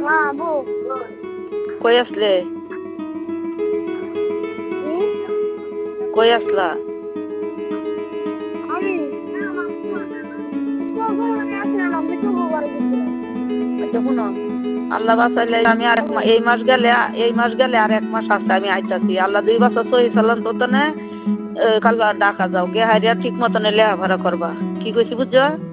মা বউ কই আসলে কই আসলা আমি তো ঘরে আসলাম আমি তো ঘরে গেছিলাম আচ্ছা শুনো আল্লাহ বাঁচাইলে আমি আর এই মাস গেলে আর 1 মাস আছে আমি আইতাছি আল্লাহ 2 বছর সহি চালান তো না কাল ডাকা যাও গে হারিয়া ঠিক মতন লেহাভরা করবা কি কইছি বুঝছো